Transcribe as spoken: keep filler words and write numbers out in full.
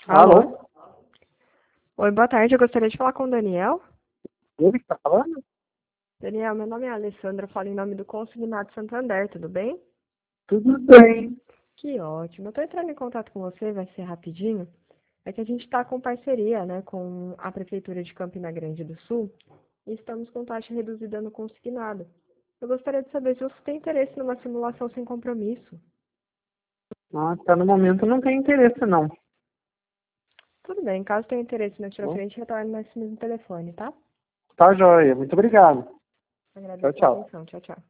Alô? Alô? Oi, boa tarde. Eu gostaria de falar com o Daniel. Ele que está falando? Daniel, meu nome é Alessandra, eu falo em nome do Consignado Santander, tudo bem? Tudo bem. Que ótimo. Eu estou entrando em contato com você, vai ser rapidinho. É que a gente está com parceria, né, com a Prefeitura de Campina Grande do Sul e estamos com taxa reduzida no consignado. Eu gostaria de saber se você tem interesse numa simulação sem compromisso. Ah, tá, no momento não tem interesse, não. Tudo bem, caso tenha interesse na Bom, frente, retorne nesse mesmo telefone, tá? tá joia. Muito obrigado. Tchau, Agradeço pela tchau. atenção. Tchau, tchau.